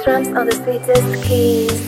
drums are the sweetest keys.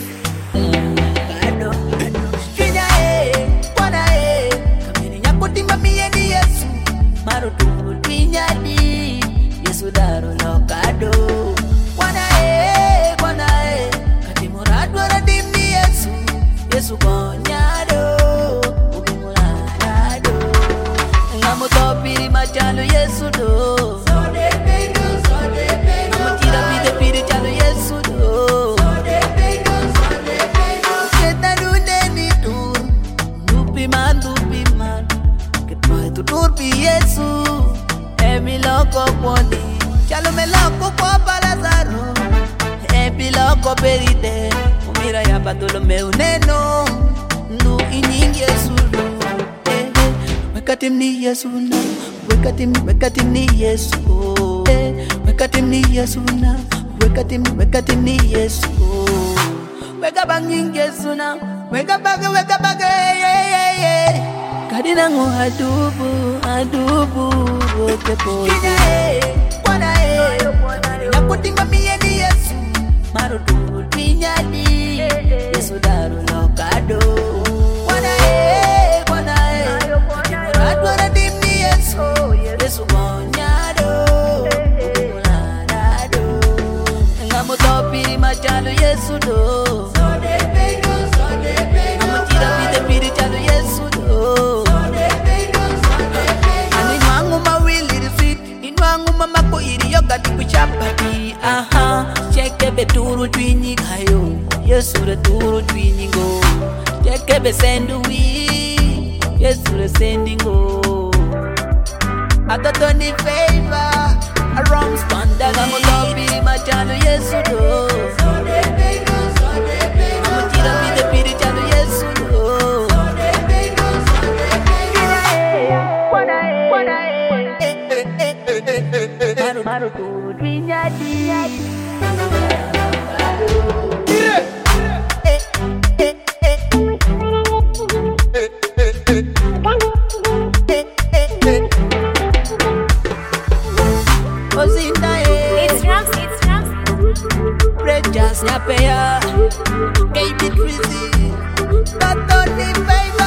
Chalo me loco kwa Palazaro, loco perite, umira ya Bartolomeo neno, ndu inyingi Yesu no. Wekatim ni Yesu na, wekatim ni Yesu. Wekatim ni Yesu na, wekatim ni Yesu. Weka banging Yesu na, weka bage, kadina ngo adubu, wote po. Nakutimba miye ni Yesu, marudu pinyadi, Yesu daru lokado. Adwara dimni Yesu, Yesu gonyado, ugulanado. Ngamo topiri machalo Yesu do. Ngamo tira pide piri chalo Yesu do. Ani wangu mawili rifit, inwangu mamako iri yoga dikuchapati. Aha, cheke beturu twinyi kayo, Yesu re turu twinyi go. Cheke be sendui, Yesu re sendingo. Atatoni favor, around spanda ngamo topi machalo Yesu do. Ngamo tira pide piri chalo Yesu do. Maru tu dwinyadi. It's drums. Just nyapea, baby Trizzy, but don't need baby.